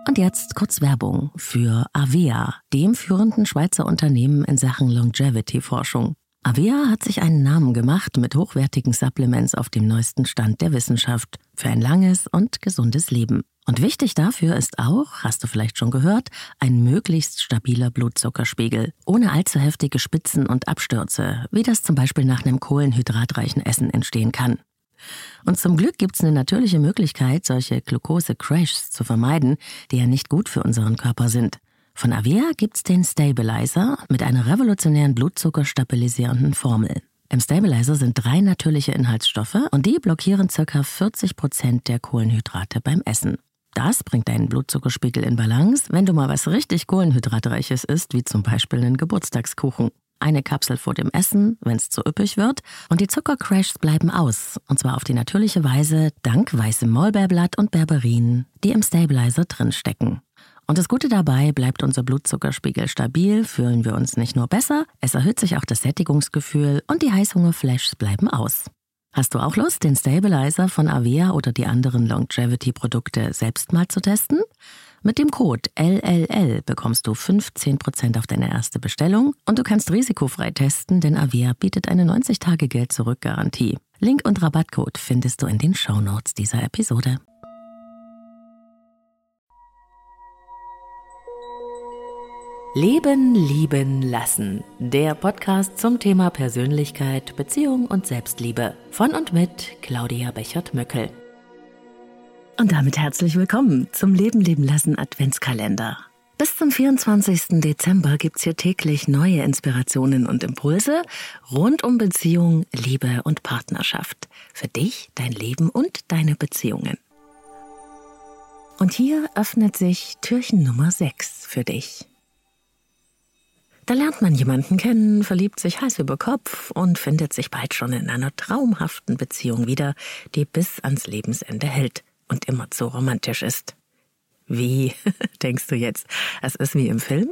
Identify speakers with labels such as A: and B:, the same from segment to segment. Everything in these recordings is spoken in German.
A: Und jetzt kurz Werbung für Avea, dem führenden Schweizer Unternehmen in Sachen Longevity-Forschung. Avea hat sich einen Namen gemacht mit hochwertigen Supplements auf dem neuesten Stand der Wissenschaft für ein langes und gesundes Leben. Und wichtig dafür ist auch, hast du vielleicht schon gehört, ein möglichst stabiler Blutzuckerspiegel, ohne allzu heftige Spitzen und Abstürze, wie das zum Beispiel nach einem kohlenhydratreichen Essen entstehen kann. Und zum Glück gibt's eine natürliche Möglichkeit, solche Glucose-Crashs zu vermeiden, die ja nicht gut für unseren Körper sind. Von Avea gibt's den Stabilizer mit einer revolutionären blutzuckerstabilisierenden Formel. Im Stabilizer sind 3 natürliche Inhaltsstoffe und die blockieren ca. 40% der Kohlenhydrate beim Essen. Das bringt deinen Blutzuckerspiegel in Balance, wenn du mal was richtig Kohlenhydratreiches isst, wie zum Beispiel einen Geburtstagskuchen. Eine Kapsel vor dem Essen, wenn es zu üppig wird, und die Zuckercrashs bleiben aus. Und zwar auf die natürliche Weise dank weißem Maulbeerblatt und Berberin, die im Stabilizer drinstecken. Und das Gute dabei, bleibt unser Blutzuckerspiegel stabil, fühlen wir uns nicht nur besser, es erhöht sich auch das Sättigungsgefühl und die Heißhungerflashs bleiben aus. Hast du auch Lust, den Stabilizer von Avea oder die anderen Longevity-Produkte selbst mal zu testen? Mit dem Code LLL bekommst du 15% auf deine erste Bestellung und du kannst risikofrei testen, denn Avea bietet eine 90-Tage-Geld-Zurück-Garantie. Link und Rabattcode findest du in den Shownotes dieser Episode. Leben, lieben, lassen. Der Podcast zum Thema Persönlichkeit, Beziehung und Selbstliebe. Von und mit Claudia Bechert-Möckel. Und damit herzlich willkommen zum Leben, leben, lassen Adventskalender. Bis zum 24. Dezember gibt's hier täglich neue Inspirationen und Impulse rund um Beziehung, Liebe und Partnerschaft. Für dich, dein Leben und deine Beziehungen. Und hier öffnet sich Türchen Nummer 6 für dich. Da lernt man jemanden kennen, verliebt sich heiß über Kopf und findet sich bald schon in einer traumhaften Beziehung wieder, die bis ans Lebensende hält und immer so romantisch ist. Wie, denkst du jetzt, es ist wie im Film?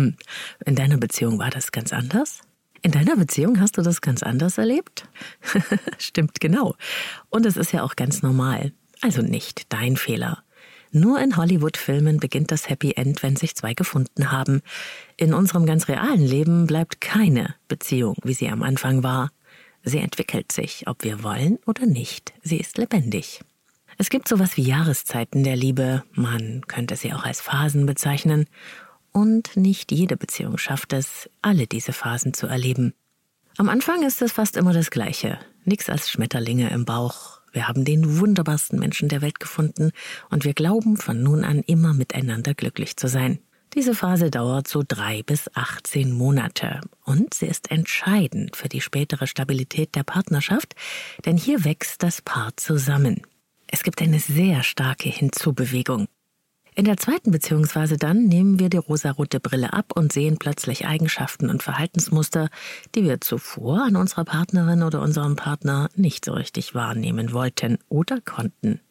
A: In deiner Beziehung war das ganz anders? In deiner Beziehung hast du das ganz anders erlebt? Stimmt, genau. Und es ist ja auch ganz normal. Also nicht dein Fehler. Nur in Hollywood-Filmen beginnt das Happy End, wenn sich 2 gefunden haben. In unserem ganz realen Leben bleibt keine Beziehung, wie sie am Anfang war. Sie entwickelt sich, ob wir wollen oder nicht. Sie ist lebendig. Es gibt sowas wie Jahreszeiten der Liebe. Man könnte sie auch als Phasen bezeichnen. Und nicht jede Beziehung schafft es, alle diese Phasen zu erleben. Am Anfang ist es fast immer das Gleiche. Nix als Schmetterlinge im Bauch. Wir haben den wunderbarsten Menschen der Welt gefunden und wir glauben, von nun an immer miteinander glücklich zu sein. Diese Phase dauert so 3 bis 18 Monate und sie ist entscheidend für die spätere Stabilität der Partnerschaft, denn hier wächst das Paar zusammen. Es gibt eine sehr starke Hinzubewegung. In der zweiten Beziehungsphase dann nehmen wir die rosarote Brille ab und sehen plötzlich Eigenschaften und Verhaltensmuster, die wir zuvor an unserer Partnerin oder unserem Partner nicht so richtig wahrnehmen wollten oder konnten.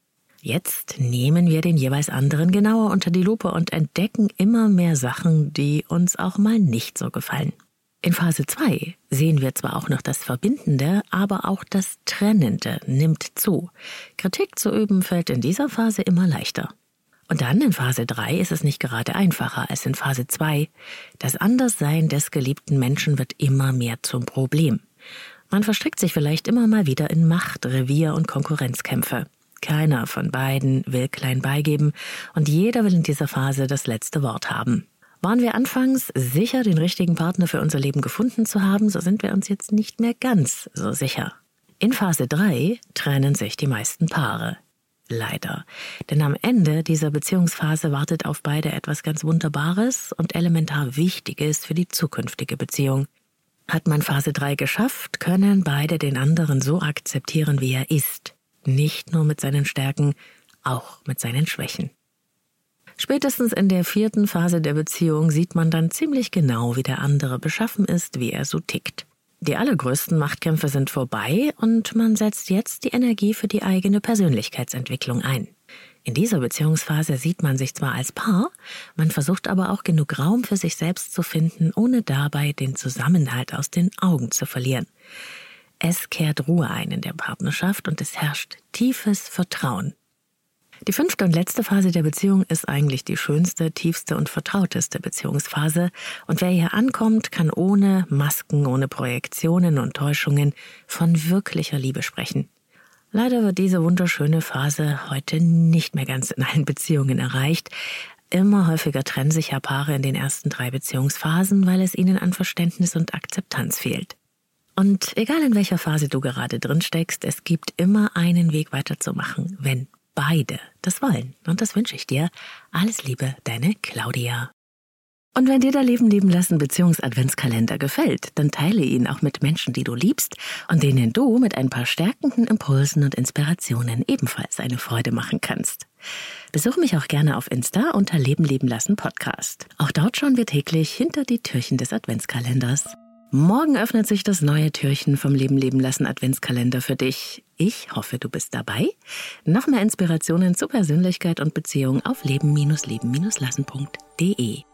A: Jetzt nehmen wir den jeweils anderen genauer unter die Lupe und entdecken immer mehr Sachen, die uns auch mal nicht so gefallen. In Phase 2 sehen wir zwar auch noch das Verbindende, aber auch das Trennende nimmt zu. Kritik zu üben fällt in dieser Phase immer leichter. Und dann in Phase 3 ist es nicht gerade einfacher als in Phase 2. Das Anderssein des geliebten Menschen wird immer mehr zum Problem. Man verstrickt sich vielleicht immer mal wieder in Macht-, Revier- und Konkurrenzkämpfe. Keiner von beiden will klein beigeben und jeder will in dieser Phase das letzte Wort haben. Waren wir anfangs sicher, den richtigen Partner für unser Leben gefunden zu haben, so sind wir uns jetzt nicht mehr ganz so sicher. In Phase 3 trennen sich die meisten Paare. Leider. Denn am Ende dieser Beziehungsphase wartet auf beide etwas ganz Wunderbares und elementar Wichtiges für die zukünftige Beziehung. Hat man Phase 3 geschafft, können beide den anderen so akzeptieren, wie er ist. Nicht nur mit seinen Stärken, auch mit seinen Schwächen. Spätestens in der 4. Phase der Beziehung sieht man dann ziemlich genau, wie der andere beschaffen ist, wie er so tickt. Die allergrößten Machtkämpfe sind vorbei und man setzt jetzt die Energie für die eigene Persönlichkeitsentwicklung ein. In dieser Beziehungsphase sieht man sich zwar als Paar, man versucht aber auch genug Raum für sich selbst zu finden, ohne dabei den Zusammenhalt aus den Augen zu verlieren. Es kehrt Ruhe ein in der Partnerschaft und es herrscht tiefes Vertrauen. Die 5. und letzte Phase der Beziehung ist eigentlich die schönste, tiefste und vertrauteste Beziehungsphase. Und wer hier ankommt, kann ohne Masken, ohne Projektionen und Täuschungen von wirklicher Liebe sprechen. Leider wird diese wunderschöne Phase heute nicht mehr ganz in allen Beziehungen erreicht. Immer häufiger trennen sich ja Paare in den ersten 3 Beziehungsphasen, weil es ihnen an Verständnis und Akzeptanz fehlt. Und egal in welcher Phase du gerade drin steckst, es gibt immer einen Weg weiterzumachen, wenn beide das wollen. Und das wünsche ich dir. Alles Liebe, deine Claudia. Und wenn dir der Leben leben lassen Beziehungs-Adventskalender gefällt, dann teile ihn auch mit Menschen, die du liebst und denen du mit ein paar stärkenden Impulsen und Inspirationen ebenfalls eine Freude machen kannst. Besuch mich auch gerne auf Insta unter Leben leben lassen Podcast. Auch dort schauen wir täglich hinter die Türchen des Adventskalenders. Morgen öffnet sich das neue Türchen vom Leben leben lassen Adventskalender für dich. Ich hoffe, du bist dabei. Noch mehr Inspirationen zu Persönlichkeit und Beziehung auf leben-lassen.de.